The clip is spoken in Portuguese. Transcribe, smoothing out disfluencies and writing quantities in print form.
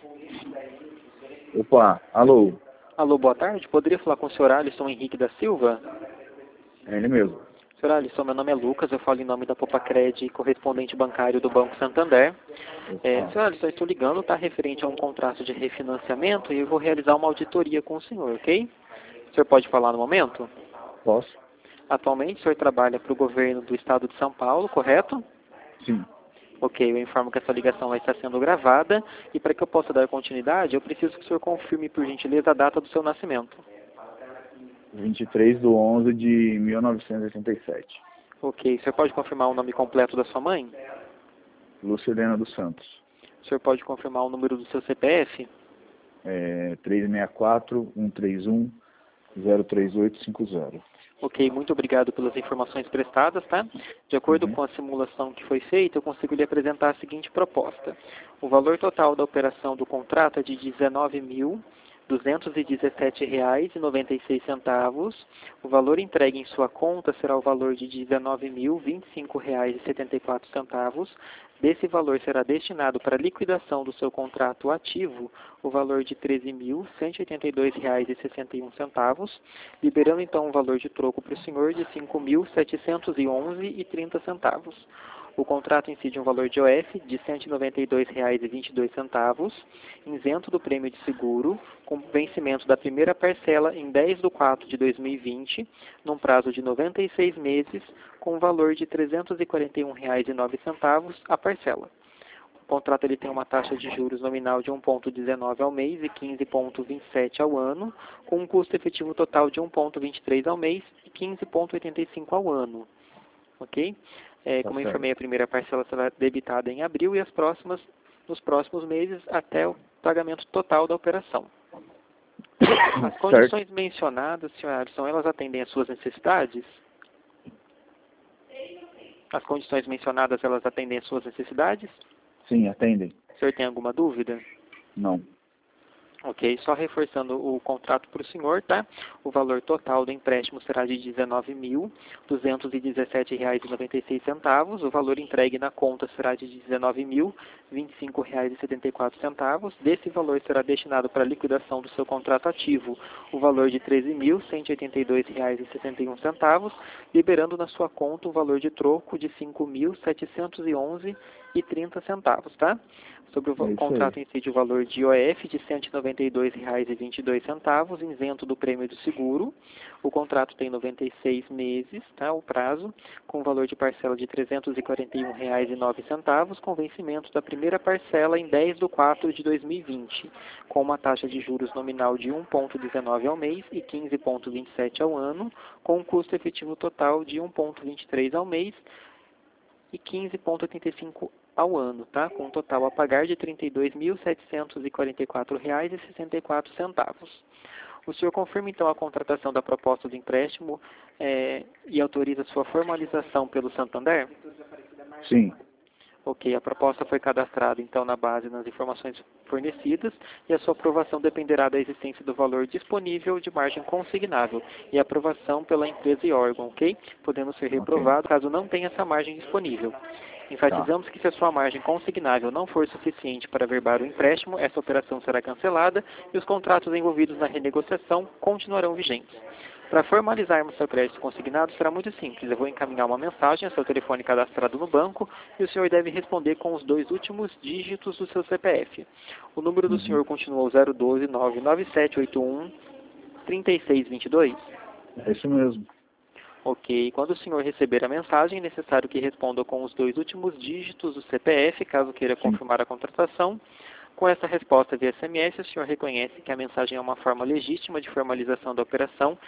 Opa, alô, Alô, boa tarde. Poderia falar com o senhor Alisson Henrique da Silva? é ele mesmo. Senhor Alisson, meu nome é Lucas, eu falo em nome da Popacred, correspondente bancário do Banco Santander. Opa, Senhor Alisson, eu estou ligando, tá, referente a um contrato de refinanciamento e eu vou realizar uma auditoria com o senhor, ok? O senhor pode falar no momento? posso? Atualmente, o senhor trabalha para o governo do estado de São Paulo, correto? Sim, Ok, eu informo que essa ligação vai estar sendo gravada e para que eu possa dar continuidade, eu preciso que o senhor confirme, por gentileza, a data do seu nascimento. 23/11 de 1987. Ok, o senhor pode confirmar o nome completo da sua mãe? Lúcia Helena dos Santos. O senhor pode confirmar o número do seu CPF? 364-131-03850. Ok, muito obrigado pelas informações prestadas, tá? De acordo Uhum. com a simulação que foi feita, eu consigo lhe apresentar a seguinte proposta. O valor total da operação do contrato é de R$ 19.217,96. O valor entregue em sua conta será o valor de R$ 19.025,74. Desse valor será destinado para a liquidação do seu contrato ativo o valor de R$ 13.182,61, liberando então o valor de troco para o senhor de R$ 5.711,30. O contrato incide um valor de OF de R$ 192,22, isento do prêmio de seguro, com vencimento da primeira parcela em 10/4/2020, num prazo de 96 meses, com um valor de R$ 341,09 a parcela. O contrato ele tem uma taxa de juros nominal de 1,19 ao mês e 15,27 ao ano, com um custo efetivo total de 1,23 ao mês e 15,85 ao ano. Ok? Tá Como eu certo. informei, a primeira parcela será debitada em abril e as próximas nos próximos meses até o pagamento total da operação. As Certo. condições mencionadas, Sr. Alisson, elas atendem às suas necessidades? As condições mencionadas, elas atendem às suas necessidades? Sim, atendem. O senhor tem alguma dúvida? Não. Ok, só reforçando o contrato para o senhor, tá? O valor total do empréstimo será de R$ 19.217,96. O valor entregue na conta será de R$ 19.025,74. Desse valor será destinado para a liquidação do seu contrato ativo o valor de R$ 13.182,61, liberando na sua conta o valor de troco de R$ 5.711,30, tá? Sobre o É isso aí. contrato incide o valor de IOF de R$ 192,22, isento do prêmio do seguro. O contrato tem 96 meses, tá, o prazo, com valor de parcela de R$ 341,09, com vencimento da primeira parcela em 10/4/2020, com uma taxa de juros nominal de 1,19 ao mês e 15,27 ao ano, com um custo efetivo total de 1,23 ao mês e 15,85 ao ano, tá? Com um total a pagar de R$ 32.744,64. O senhor confirma então a contratação da proposta de empréstimo e autoriza sua formalização pelo Santander? Sim, Ok, a proposta foi cadastrada então na base nas informações fornecidas e a sua aprovação dependerá da existência do valor disponível de margem consignável e aprovação pela empresa e órgão, ok? Podendo ser ok. reprovado caso não tenha essa margem disponível. Tá. Enfatizamos que se a sua margem consignável não for suficiente para averbar o empréstimo, essa operação será cancelada e os contratos envolvidos na renegociação continuarão vigentes. Para formalizarmos seu crédito consignado será muito simples. Eu vou encaminhar uma mensagem ao seu telefone cadastrado no banco e o senhor deve responder com os 2 últimos dígitos do seu CPF. O número do Uhum. senhor continua o 012-99781-3622? É isso mesmo. Ok. Quando o senhor receber a mensagem, é necessário que responda com os 2 últimos dígitos do CPF, caso queira Sim. confirmar a contratação. Com essa resposta via SMS, o senhor reconhece que a mensagem é uma forma legítima de formalização da operação